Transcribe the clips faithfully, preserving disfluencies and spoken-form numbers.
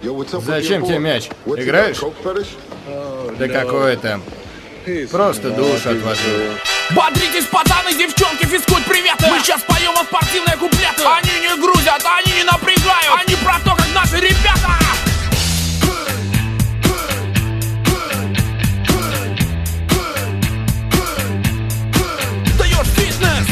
Зачем тебе мяч? Играешь? Да какой там? Просто душу отвожу. Бодритесь, пацаны, девчонки, физкульт, приветы. Мы сейчас поем о спортивные куплеты. Они не грузят, они не напрягают. Они про то, как наши ребята. Даешь фитнес.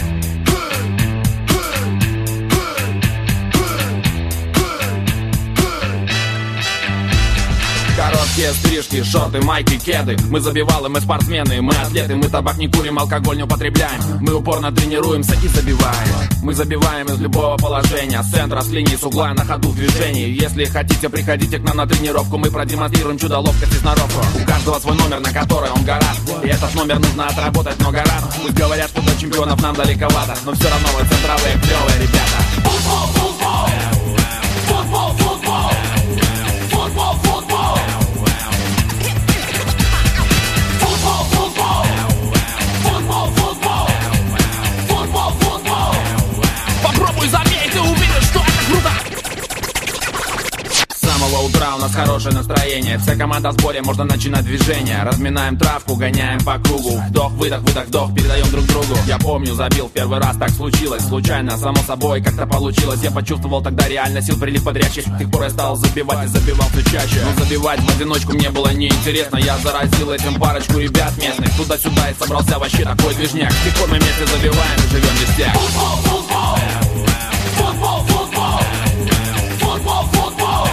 Короткие стрижки, шорты, майки, кеды. Мы забивалы, мы спортсмены, мы атлеты. Мы табак не курим, алкоголь не употребляем. Мы упорно тренируемся и забиваем. Мы забиваем из любого положения. С центра, с линии, с угла, на ходу в движении. Если хотите, приходите к нам на тренировку. Мы продемонстрируем чудо ловкость и сноровку. У каждого свой номер, на который он гораст. И этот номер нужно отработать много раз. Пусть говорят, что до чемпионов нам далековато, но все равно вы центровые клевые ребята. Футбол, футбол. Футбол, футбол. Футбол, футбол. Попробуй забей, ты увидишь, что это круто. С самого утра у нас хорошее настроение. Вся команда в сборе, можно начинать движение. Разминаем травку, гоняем по кругу. Вдох, выдох, выдох, вдох, передаем друг другу. Я помню, забил в первый раз, так случилось. Случайно, само собой, как-то получилось. Я почувствовал тогда реально сил, прилив бодрящий. С тех пор я стал забивать и забивал все чаще. Но забивать в одиночку мне было неинтересно. Я заразил этим парочку ребят местных. Туда-сюда и собрался вообще такой движняк. С тех пор мы вместе забиваем и живем без всех. Футбол, футбол. Футбол, футбол. Футбол, футбол.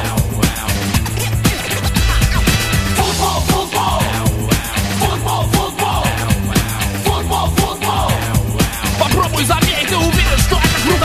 Футбол, футбол. Футбол, футбол. Футбол, футбол. Попробуй забей, ты увидишь, что это круто.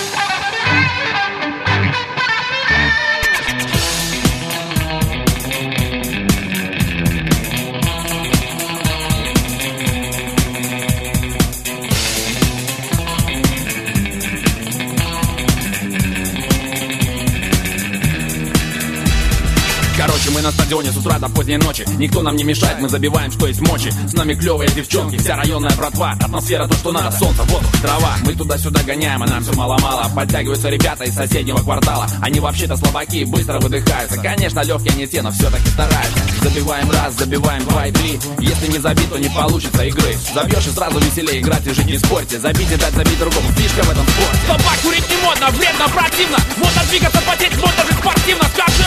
Короче, мы на стадионе с утра до поздней ночи. Никто нам не мешает, мы забиваем, что есть мочи. С нами клевые девчонки, вся районная братва. Атмосфера то, что надо, солнце, воздух, трава. Мы туда-сюда гоняем, а нам все мало-мало. Подтягиваются ребята из соседнего квартала. Они вообще-то слабаки, быстро выдыхаются. Конечно, легкие не те, но все-таки стараются. Забиваем раз, забиваем два и три. Если не забить, то не получится игры. Забьешь и сразу веселее играть и жить не спорьте. Забить и дать забить другому, фишка в этом спорте. Табак курить не модно, вредно, противно. Модно двигаться, потеть, модно жить спортивно. Скажи